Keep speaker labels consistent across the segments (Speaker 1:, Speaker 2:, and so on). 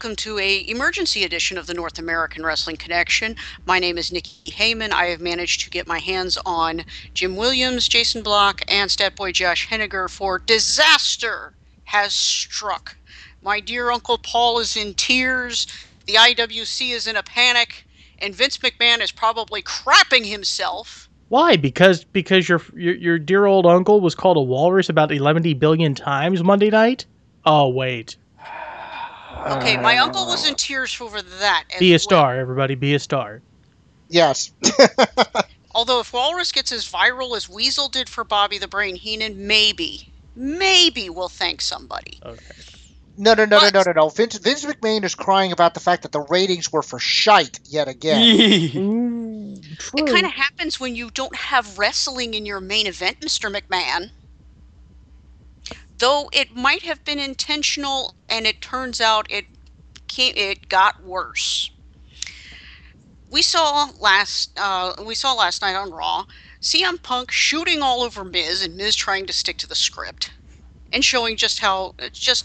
Speaker 1: welcome to a emergency edition of the North American Wrestling Connection. My name is Nikki Heyman. I have managed to get my hands on Jim Williams, Jason Block, and Statboy Josh Henniger for Disaster Has Struck. My dear Uncle Paul is in tears, the IWC is in a panic, and Vince McMahon is probably crapping himself.
Speaker 2: Why? Because your dear old uncle was called a walrus about 11 billion times Monday night? Oh, wait.
Speaker 1: Okay, my uncle was in tears over that as
Speaker 2: Be a star, everybody. Be a star.
Speaker 3: Yes.
Speaker 1: Although if Walrus gets as viral as Weasel did for Bobby the Brain Heenan, maybe we'll thank somebody.
Speaker 2: Okay.
Speaker 3: No. Vince McMahon is crying about the fact that the ratings were for shite yet again.
Speaker 1: It kind of happens when you don't have wrestling in your main event, Mr. McMahon. Though it might have been intentional, and it turns out it got worse. We saw last night on Raw CM Punk shooting all over Miz, and Miz trying to stick to the script, and showing just how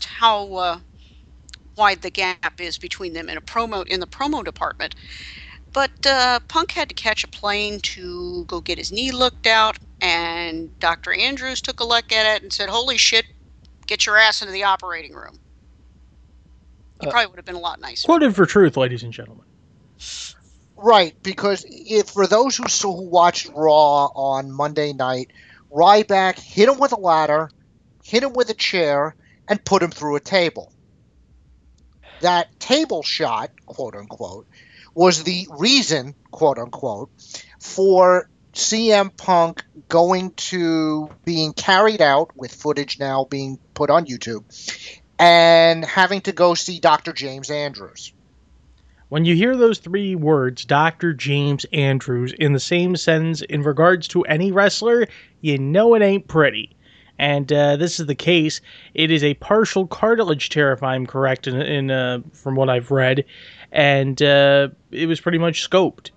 Speaker 1: wide the gap is between them in the promo department. But Punk had to catch a plane to go get his knee looked out, and Dr. Andrews took a look at it and said, "Holy shit, get your ass into the operating room." He probably would have been a lot nicer.
Speaker 2: Quoted for truth, ladies and gentlemen.
Speaker 3: Right, because for those who watched Raw on Monday night, Ryback hit him with a ladder, hit him with a chair, and put him through a table. That table shot, quote unquote, was the reason, quote unquote, for CM Punk going to being carried out, with footage now being put on YouTube, and having to go see Dr. James Andrews.
Speaker 2: When you hear those three words, Dr. James Andrews, in the same sentence in regards to any wrestler, you know it ain't pretty. And this is the case. It is a partial cartilage tear, if I'm correct, from what I've read. And it was pretty much scoped.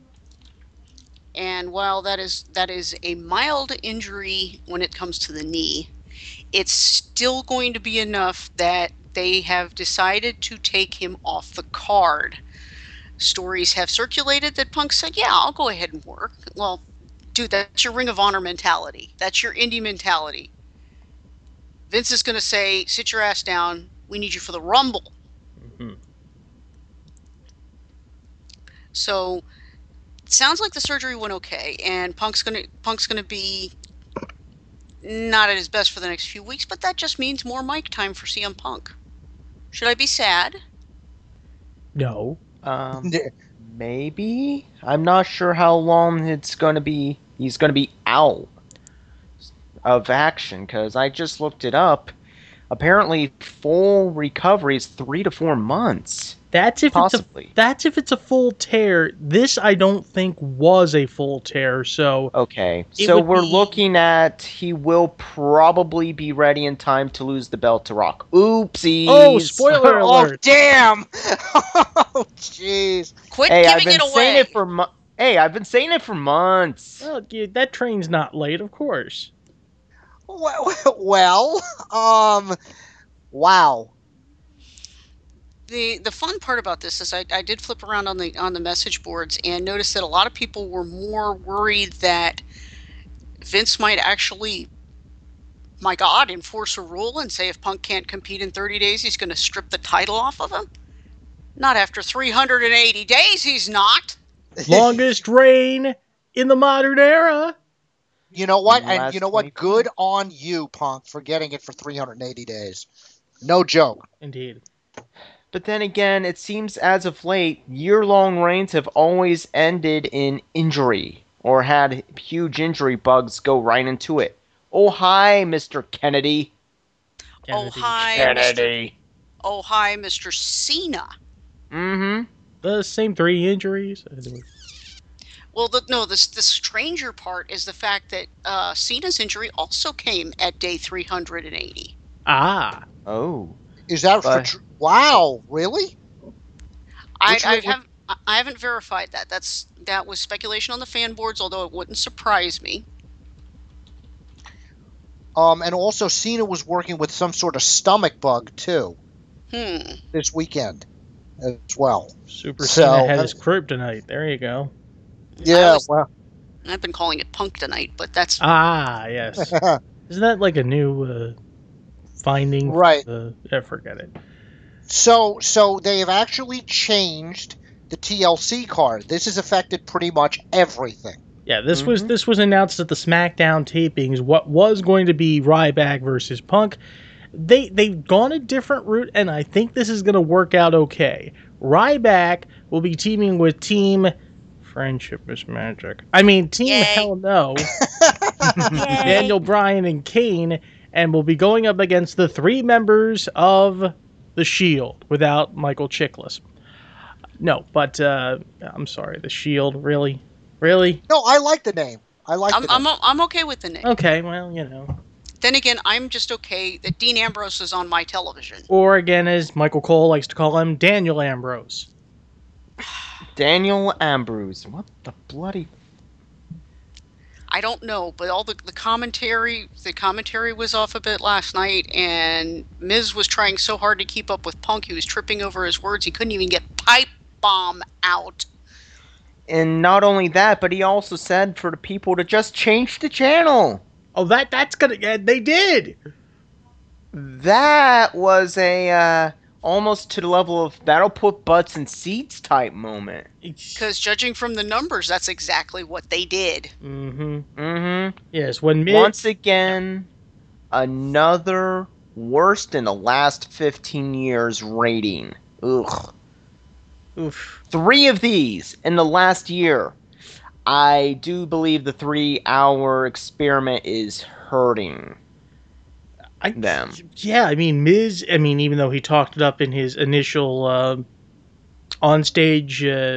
Speaker 1: And while that is a mild injury when it comes to the knee, it's still going to be enough that they have decided to take him off the card. Stories have circulated that Punk said, "Yeah, I'll go ahead and work." Well, dude, that's your Ring of Honor mentality. That's your indie mentality. Vince is going to say, "Sit your ass down. We need you for the Rumble."
Speaker 2: Mm-hmm.
Speaker 1: So it sounds like the surgery went okay, and Punk's gonna be not at his best for the next few weeks, but that just means more mic time for CM Punk. Should I be sad?
Speaker 2: No.
Speaker 4: Maybe. I'm not sure how long it's going to be. He's going to be out of action, because I just looked it up. Apparently, full recovery is 3 to 4 months.
Speaker 2: That's if
Speaker 4: possibly.
Speaker 2: That's if it's a full tear. This I don't think was a full tear. So
Speaker 4: okay, so we're looking at he will probably be ready in time to lose the belt to Rock. Oopsies!
Speaker 2: Oh, spoiler alert!
Speaker 3: Oh, damn! Oh, jeez!
Speaker 1: Quit giving it away.
Speaker 4: I've been saying it for months.
Speaker 2: Well, that train's not late, of course.
Speaker 3: Well, wow.
Speaker 1: The fun part about this is I did flip around on the message boards and noticed that a lot of people were more worried that Vince might actually, my God, enforce a rule and say if Punk can't compete in 30 days, he's going to strip the title off of him. Not after 380 days, he's not.
Speaker 2: Longest reign in the modern era.
Speaker 3: You know what? And you know what? Good on you, Punk, for getting it for 380 days. No joke.
Speaker 2: Indeed.
Speaker 4: But then again, it seems as of late, year-long reigns have always ended in injury, or had huge injury bugs go right into it. Oh, hi, Mr. Kennedy.
Speaker 1: Oh, hi,
Speaker 4: Kennedy.
Speaker 1: Oh, hi, Mr. Cena.
Speaker 4: Mm-hmm.
Speaker 2: The same 3 injuries.
Speaker 1: Well, the stranger part is the fact that Cena's injury also came at day 380.
Speaker 2: Ah.
Speaker 4: Oh.
Speaker 3: Is that for wow, really?
Speaker 1: I haven't verified that. That was speculation on the fan boards, although it wouldn't surprise me.
Speaker 3: And also Cena was working with some sort of stomach bug too. This weekend. as well.
Speaker 2: Super
Speaker 3: So,
Speaker 2: Cena had his kryptonite. There you go.
Speaker 3: Yeah, well,
Speaker 1: I've been calling it Punk tonight, but that's
Speaker 2: Ah, yes. Isn't that like a new finding?
Speaker 3: Right.
Speaker 2: Forget it.
Speaker 3: so they have actually changed the TLC card. This has affected pretty much everything.
Speaker 2: Yeah, this was announced at the SmackDown tapings. What was going to be Ryback versus Punk. They've gone a different route, and I think this is going to work out okay. Ryback will be teaming with Team Friendship is Magic. I mean, Team
Speaker 1: Yay.
Speaker 2: Hell No. Daniel Bryan and Kane, and will be going up against the 3 members of The Shield without Michael Chiklis. No, but I'm sorry, The Shield, really? Really?
Speaker 3: No, I like the name. I like the name.
Speaker 1: I'm okay with the name.
Speaker 2: Okay, well, you know.
Speaker 1: Then again, I'm just okay that Dean Ambrose is on my television.
Speaker 2: Or again, as Michael Cole likes to call him, Daniel Ambrose.
Speaker 4: Daniel Ambrose. What the bloody...
Speaker 1: I don't know, but all the commentary was off a bit last night, and Miz was trying so hard to keep up with Punk, he was tripping over his words. He couldn't even get pipe bomb out.
Speaker 4: And not only that, but he also said for the people to just change the channel.
Speaker 2: Oh, that's gonna... Yeah, they did!
Speaker 4: That was a almost to the level of that'll put butts in seats type moment.
Speaker 1: Because judging from the numbers, that's exactly what they did.
Speaker 2: Yes, when Miz...
Speaker 4: Once again, another worst in the last 15 years rating. Ugh.
Speaker 2: Oof.
Speaker 4: 3 of these in the last year. I do believe the 3-hour experiment is hurting them.
Speaker 2: Yeah, I mean, Miz, even though he talked it up in his initial onstage,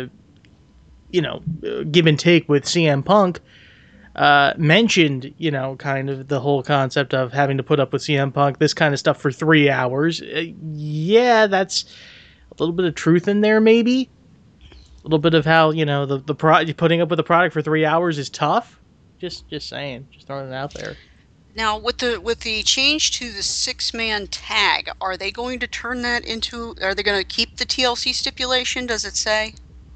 Speaker 2: give and take with CM Punk, mentioned, kind of the whole concept of having to put up with CM Punk, this kind of stuff for 3 hours. Yeah, that's a little bit of truth in there, maybe. A little bit of how, putting up with the product for 3 hours is tough. Just saying, just throwing it out there.
Speaker 1: Now, with the change to the 6-man tag, are they going to turn that into? Are they going to keep the TLC stipulation? Does it say?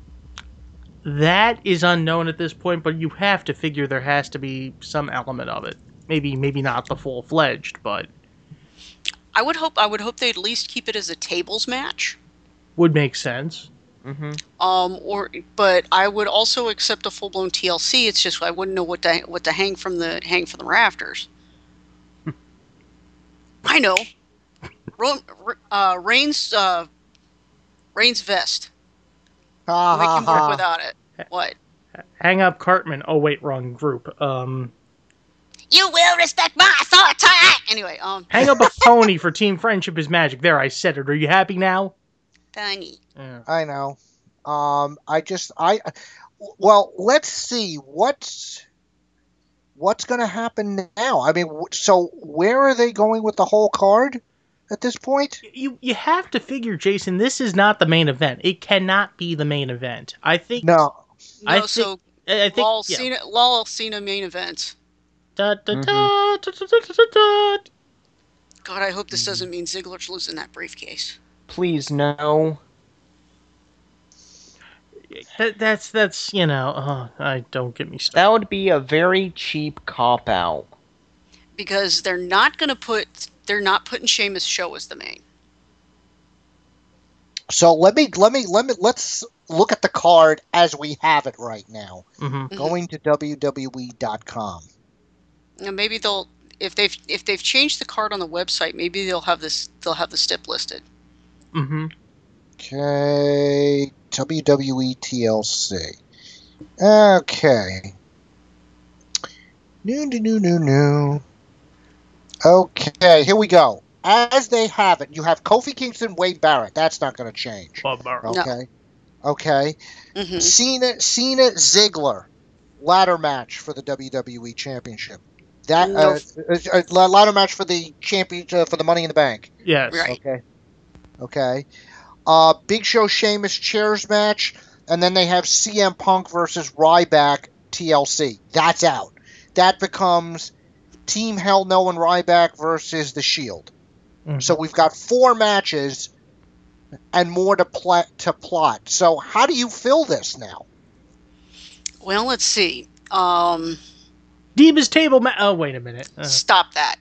Speaker 2: That is unknown at this point, but you have to figure there has to be some element of it. Maybe not the full-fledged, but
Speaker 1: I would hope they at least keep it as a tables match.
Speaker 2: Would make sense.
Speaker 1: But I would also accept a full-blown TLC. It's just I wouldn't know what to hang from the rafters. I know. Reigns vest. We can work without it. What?
Speaker 2: Hang up Cartman. Oh wait, wrong group.
Speaker 1: You will respect my authority. Anyway,
Speaker 2: hang up a phony for Team Friendship is Magic. There, I said it. Are you happy now?
Speaker 1: Funny.
Speaker 2: Yeah.
Speaker 3: I know. Well, let's see what's going to happen now. I mean, so where are they going with the whole card at this point?
Speaker 2: You have to figure, Jason, this is not the main event. It cannot be the main event. I think.
Speaker 3: No.
Speaker 2: I think
Speaker 1: Lol Cena main event.
Speaker 2: God,
Speaker 1: I hope this doesn't mean Ziggler's losing that briefcase.
Speaker 4: Please no.
Speaker 2: That's I don't get me started.
Speaker 4: That would be a very cheap cop out.
Speaker 1: Because they're not putting Sheamus' show as the main.
Speaker 3: So let's look at the card as we have it right now. Going to WWE.com.
Speaker 1: Now maybe they'll if they've changed the card on the website, maybe they'll have the stip listed.
Speaker 3: Okay, WWE TLC. Okay. No. Okay, here we go. As they have it, you have Kofi Kingston, Wade Barrett. That's not going to change. Okay.
Speaker 1: No.
Speaker 3: Okay. Cena Ziggler, ladder match for the WWE Championship. That ladder match for the championship for the Money in the Bank.
Speaker 2: Yes.
Speaker 1: Right.
Speaker 3: Okay. Big Show Sheamus chairs match, and then they have CM Punk versus Ryback TLC. That's out. That becomes Team Hell No and Ryback versus The Shield. So we've got 4 matches and more to plot. So how do you fill this now?
Speaker 1: Well, let's see.
Speaker 2: Divas table oh, wait a minute.
Speaker 1: Stop that.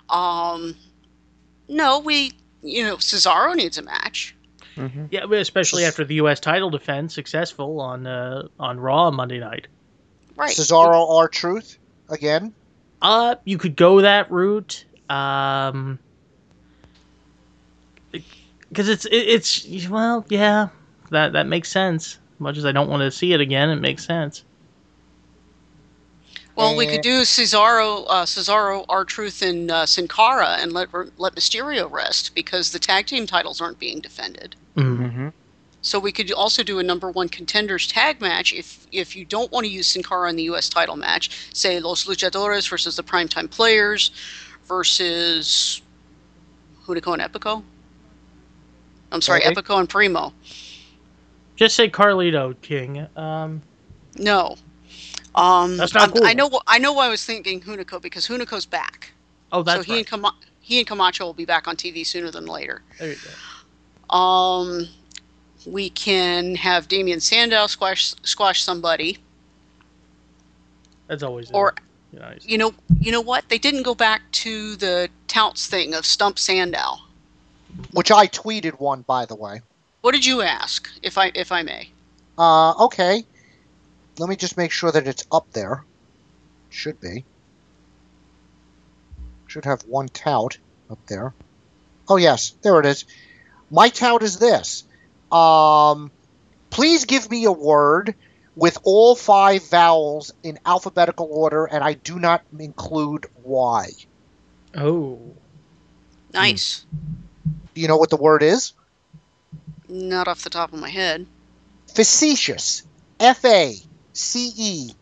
Speaker 1: No, Cesaro needs a match.
Speaker 4: Mm-hmm.
Speaker 2: Yeah, especially after the U.S. title defense successful on Raw on Monday night.
Speaker 1: Right.
Speaker 3: Cesaro R-Truth again.
Speaker 2: You could go that route. Because it's well, yeah, that makes sense. As much as I don't want to see it again, it makes sense.
Speaker 1: Well, we could do Cesaro, R-Truth, and Sin Cara, and let Mysterio rest because the tag team titles aren't being defended.
Speaker 4: Mm-hmm.
Speaker 1: So we could also do a number one contenders tag match if you don't want to use Sin Cara in the U.S. title match. Say Los Luchadores versus the Primetime Players versus Hunico and Epico. I'm sorry,
Speaker 3: Okay.
Speaker 1: Epico and Primo.
Speaker 2: Just say Carlito King.
Speaker 1: No.
Speaker 2: That's not cool.
Speaker 1: I know why I was thinking Hunico because Hunico's back.
Speaker 2: Oh, that's
Speaker 1: so
Speaker 2: right.
Speaker 1: he and Camacho will be back on TV sooner than later.
Speaker 2: There you go.
Speaker 1: We can have Damian Sandow squash somebody.
Speaker 2: That's always
Speaker 1: Or
Speaker 2: nice.
Speaker 1: you know what? They didn't go back to the touts thing of Stump Sandow.
Speaker 3: Which I tweeted one, by the way.
Speaker 1: What did you ask, if I may?
Speaker 3: Okay. Let me just make sure that it's up there. Should be. Should have one tout up there. Oh, yes. There it is. My tout is this. Please give me a word with all 5 vowels in alphabetical order, and I do not include Y.
Speaker 2: Oh.
Speaker 1: Nice.
Speaker 3: Do you know what the word is?
Speaker 1: Not off the top of my head.
Speaker 3: Facetious. Facetious.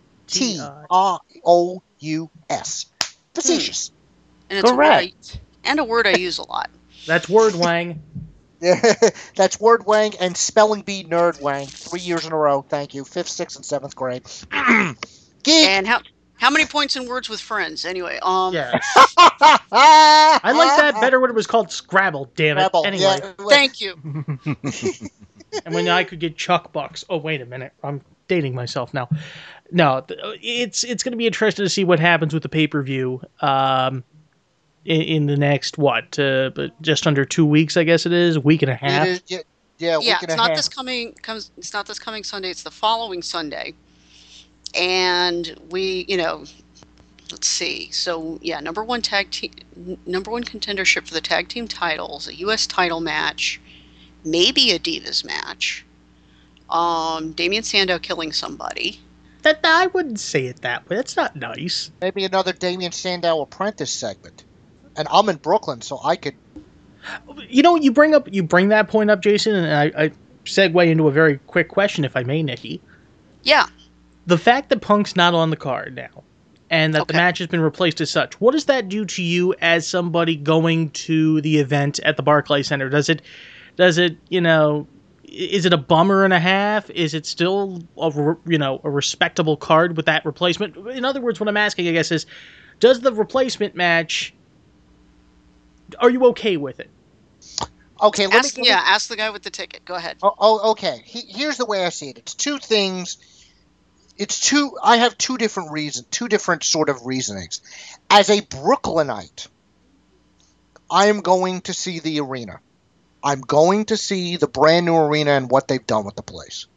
Speaker 3: Facetious.
Speaker 1: And it's
Speaker 4: Correct.
Speaker 1: a word I use a lot.
Speaker 2: That's word Wang.
Speaker 3: That's word Wang and spelling bee nerd Wang. 3 years in a row. Thank you. 5th, 6th, and 7th grade. Geek.
Speaker 1: And how many points in Words with Friends? Anyway,
Speaker 2: Yeah. I like that better when it was called Scrabble, damn it.
Speaker 3: Scrabble,
Speaker 2: Anyway.
Speaker 3: yeah.
Speaker 1: thank you.
Speaker 2: And when I could get Chuck Bucks. Oh, wait a minute. I'm dating myself now. No, it's going to be interesting to see what happens with the pay-per-view in the next, but just under 2 weeks, I guess it is, a week and a half.
Speaker 3: It is, yeah, week and
Speaker 1: It's
Speaker 3: a
Speaker 1: not
Speaker 3: half.
Speaker 1: it's not this coming Sunday, it's the following Sunday. And we, let's see. So, yeah, number one contendership for the tag team titles, a US title match, maybe a Divas match. Damian Sandow killing somebody.
Speaker 2: That I wouldn't say it that way. That's not nice.
Speaker 3: Maybe another Damian Sandow Apprentice segment. And I'm in Brooklyn, so I could...
Speaker 2: You bring that point up, Jason, and I segue into a very quick question, if I may, Nikki.
Speaker 1: Yeah.
Speaker 2: The fact that Punk's not on the card now, and that the match has been replaced as such, what does that do to you as somebody going to the event at the Barclays Center? Does it, is it a bummer and a half? Is it still a respectable card with that replacement? In other words, what I'm asking, I guess, is, does the replacement match, are you okay with it?
Speaker 3: Okay,
Speaker 1: ask the guy with the ticket. Go ahead.
Speaker 3: Okay. Here's the way I see it. It's two things. I have two different sort of reasonings. As a Brooklynite, I am going to see the arena. I'm going to see the brand new arena and what they've done with the place.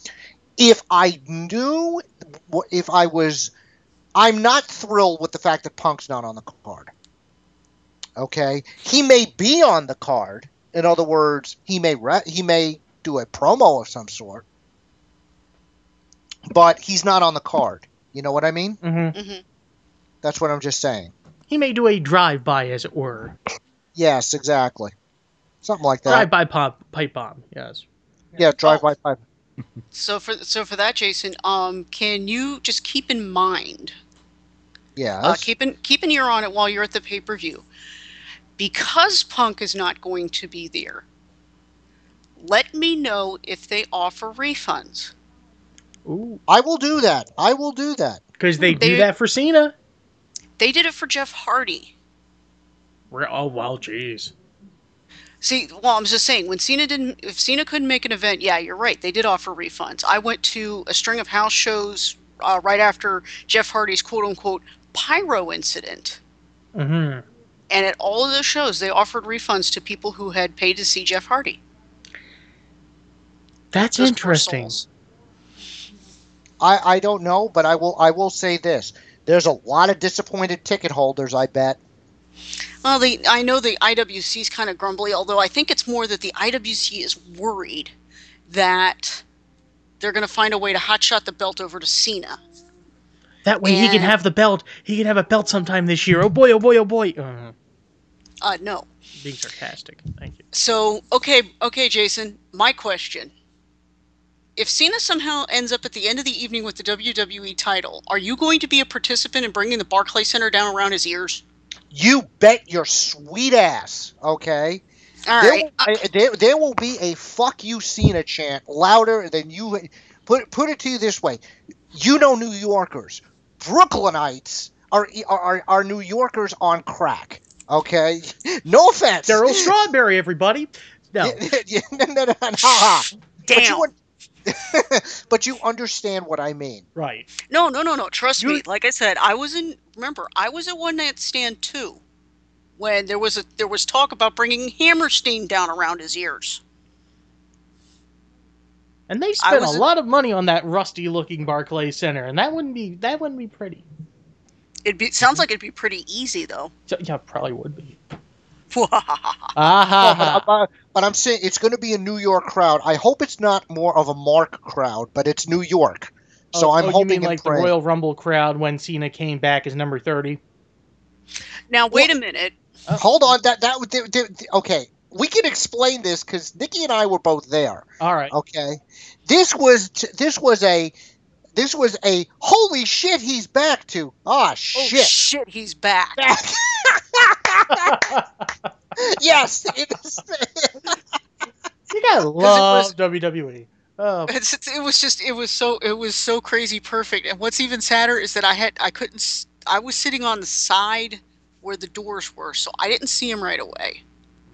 Speaker 3: I'm not thrilled with the fact that Punk's not on the card. Okay? He may be on the card. In other words, he may do a promo of some sort. But he's not on the card. You know what I mean?
Speaker 2: Mm-hmm.
Speaker 1: Mm-hmm.
Speaker 3: That's what I'm just saying.
Speaker 2: He may do a drive-by, as it were.
Speaker 3: Yes, exactly. Something like that.
Speaker 2: Drive-by pipe bomb, yes.
Speaker 3: Yeah, drive-by pipe.
Speaker 1: So for that, Jason, can you just keep in mind?
Speaker 3: Yeah.
Speaker 1: Keep an ear on it while you're at the pay-per-view. Because Punk is not going to be there, let me know if they offer refunds.
Speaker 2: Ooh.
Speaker 3: I will do that.
Speaker 2: Because they do that for Cena.
Speaker 1: They did it for Jeff Hardy.
Speaker 2: Oh, well, jeez.
Speaker 1: See, well, I'm just saying, if Cena couldn't make an event, yeah, you're right. They did offer refunds. I went to a string of house shows right after Jeff Hardy's quote unquote pyro incident.
Speaker 2: Mm-hmm.
Speaker 1: And at all of those shows, they offered refunds to people who had paid to see Jeff Hardy.
Speaker 2: That's
Speaker 1: Those poor
Speaker 2: interesting.
Speaker 1: souls.
Speaker 3: I don't know, but I will say this: there's a lot of disappointed ticket holders. I bet.
Speaker 1: Well, I know the IWC is kind of grumbly, although I think it's more that the IWC is worried that they're going to find a way to hotshot the belt over to Cena.
Speaker 2: That way he can
Speaker 1: And-
Speaker 2: have the belt. He can have a belt sometime this year. Oh boy, oh boy, oh boy.
Speaker 1: No.
Speaker 2: Being sarcastic. Thank you.
Speaker 1: So, okay, Jason, my question. If Cena somehow ends up at the end of the evening with the WWE title, are you going to be a participant in bringing the Barclay Center down around his ears?
Speaker 3: You bet your sweet ass. Okay.
Speaker 1: All right.
Speaker 3: There will be a "fuck you, Cena" chant louder than you. Put it to you this way: you know, New Yorkers, Brooklynites are New Yorkers on crack. Okay, no offense.
Speaker 2: Daryl Strawberry, everybody. No.
Speaker 3: No.
Speaker 1: Damn.
Speaker 3: But you understand what I mean.
Speaker 2: Right.
Speaker 1: No. Trust me. Like I said, I was at One Night Stand 2 when there was talk about bringing Hammerstein down around his ears.
Speaker 2: And they spent a lot of money on that rusty-looking Barclay Center, and that wouldn't be pretty.
Speaker 1: Sounds like it'd be pretty easy though.
Speaker 2: So, yeah, probably would be.
Speaker 3: But I'm saying it's going to be a New York crowd. I hope it's not more of a Mark crowd, but it's New York. So I'm hoping
Speaker 2: you mean
Speaker 3: and
Speaker 2: like the
Speaker 3: praying.
Speaker 2: Royal Rumble crowd when Cena came back as number 30?
Speaker 1: Now wait a minute.
Speaker 3: Hold on. Okay. We can explain this because Nikki and I were both there.
Speaker 2: All right.
Speaker 3: Okay. This was a holy shit, he's back to.
Speaker 1: Oh
Speaker 3: Shit.
Speaker 1: shit, he's back.
Speaker 3: Yes.
Speaker 2: You gotta love WWE. Oh.
Speaker 1: It was so crazy perfect. And what's even sadder is that I was sitting on the side where the doors were, so I didn't see him right away.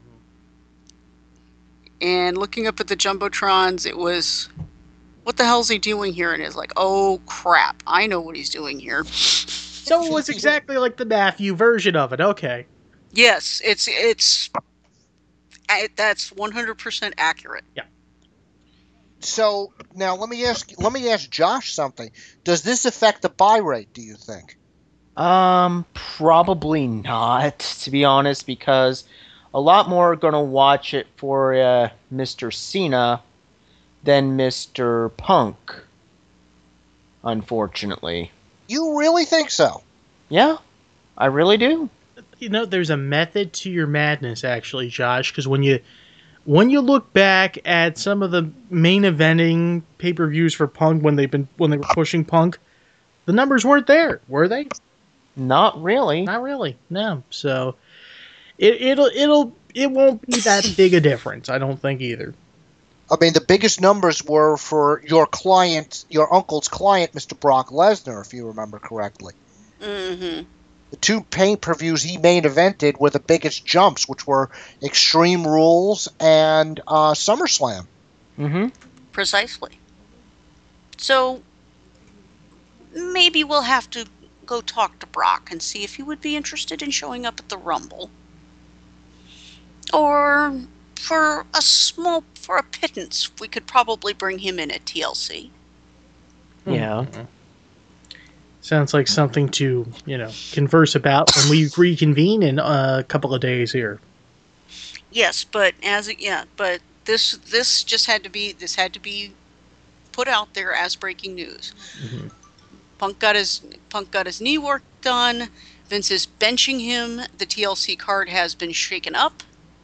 Speaker 1: And looking up at the jumbotrons, it was, what the hell's he doing here? And it's like, oh crap, I know what he's doing here.
Speaker 2: So it was exactly like the Matthew version of it. Okay.
Speaker 1: Yes, that's 100% accurate.
Speaker 2: Yeah.
Speaker 3: So now let me ask Josh something. Does this affect the buy rate, do you think?
Speaker 4: Probably not, to be honest, because a lot more are going to watch it for Mr. Cena than Mr. Punk, unfortunately.
Speaker 3: You really think so?
Speaker 4: Yeah, I really do.
Speaker 2: You know, there's a method to your madness, actually, Josh, because when you look back at some of the main eventing pay-per-views for Punk when they were pushing Punk, the numbers weren't there, were they?
Speaker 4: Not really.
Speaker 2: Not really. No. So it won't be that big a difference, I don't think either.
Speaker 3: I mean, the biggest numbers were for your client, your uncle's client, Mr. Brock Lesnar, if you remember correctly.
Speaker 1: Mm-hmm.
Speaker 3: The two pay-per-views he main evented were the biggest jumps, which were Extreme Rules and SummerSlam.
Speaker 4: Mm-hmm.
Speaker 1: Precisely. So maybe we'll have to go talk to Brock and see if he would be interested in showing up at the Rumble. Or for a pittance, we could probably bring him in at TLC.
Speaker 4: Yeah.
Speaker 2: Mm-hmm. Sounds like something to, converse about when we reconvene in a couple of days here.
Speaker 1: Yes, but this just had to be put out there as breaking news.
Speaker 2: Mm-hmm.
Speaker 1: Punk got his knee work done. Vince is benching him. The TLC card has been shaken up.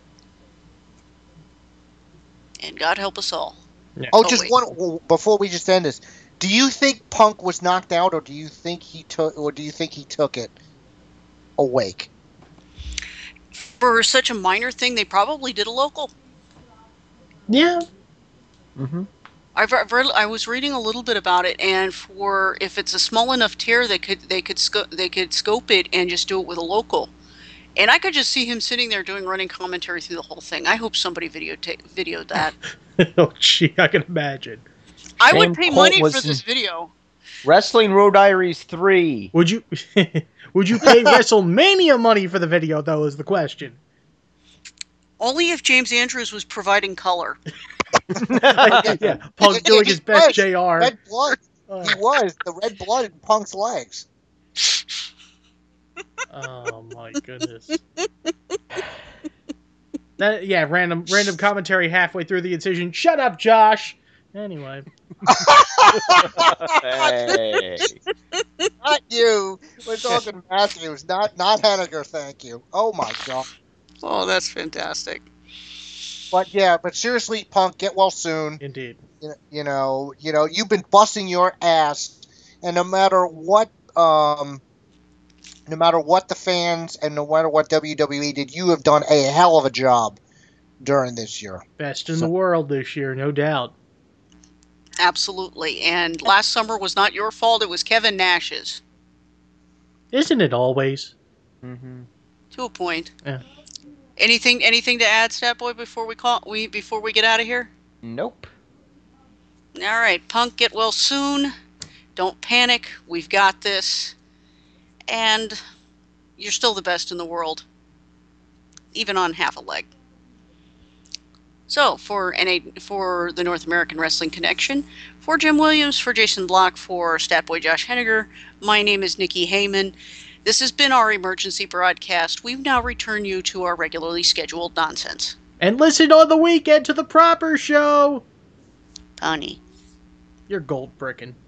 Speaker 1: And God help us all.
Speaker 2: Yeah.
Speaker 3: One before we just end this. Do you think Punk was knocked out, or do you think he took it awake?
Speaker 1: For such a minor thing, they probably did a local.
Speaker 2: Yeah.
Speaker 4: Mm-hmm.
Speaker 1: I was reading a little bit about it, and if it's a small enough tear, they could scope it and just do it with a local. And I could just see him sitting there doing running commentary through the whole thing. I hope somebody videoed that.
Speaker 2: Oh, gee, I can imagine.
Speaker 1: I would
Speaker 4: Shane
Speaker 1: pay
Speaker 4: Colt
Speaker 1: money
Speaker 4: was
Speaker 1: for this
Speaker 4: in
Speaker 1: video.
Speaker 4: Wrestling Road Diaries 3.
Speaker 2: Would you would you pay WrestleMania money for the video, though, is the question.
Speaker 1: Only if James Andrews was providing color.
Speaker 2: Yeah, Punk doing his best JR.
Speaker 3: Red blood. He was the red blood in Punk's legs.
Speaker 2: Oh my goodness. Random commentary halfway through the incision. Shut up, Josh. Anyway.
Speaker 4: Hey.
Speaker 3: Not you. We're talking Matthews, not Henniger, thank you. Oh my god.
Speaker 1: Oh, that's fantastic.
Speaker 3: But seriously, Punk, get well soon.
Speaker 2: Indeed.
Speaker 3: You know, you've been busting your ass, and no matter what the fans and no matter what WWE did, you have done a hell of a job during this year.
Speaker 2: Best in the world this year, no doubt.
Speaker 1: Absolutely. And last summer was not your fault. It was Kevin Nash's.
Speaker 2: Isn't it always?
Speaker 4: Mm-hmm.
Speaker 1: To a point.
Speaker 2: Yeah.
Speaker 1: Anything to add, Stat Boy, before we get out of here?
Speaker 4: Nope.
Speaker 1: All right, Punk, get well soon. Don't panic. We've got this. And you're still the best in the world, even on half a leg. So, for the North American Wrestling Connection, for Jim Williams, for Jason Block, for Statboy Josh Henniger, my name is Nikki Heyman. This has been our emergency broadcast. We've now returned you to our regularly scheduled nonsense.
Speaker 2: And listen on the weekend to the proper show.
Speaker 1: Honey.
Speaker 2: You're gold brickin'.